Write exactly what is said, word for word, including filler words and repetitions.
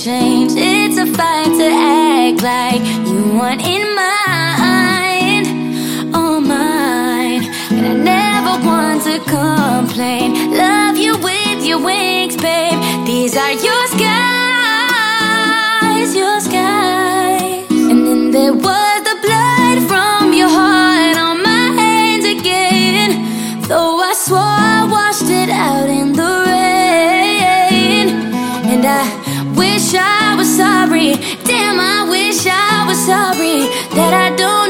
change. It's a fight to act like you weren't in mind, oh mine. And I never want to complain. Love you with your wings, babe. These are your skies, your skies. And then there was the blood from your heart on my hands again. Though I swore I washed it out in the rain. And I wish I was sorry, damn I wish I was sorry that I don't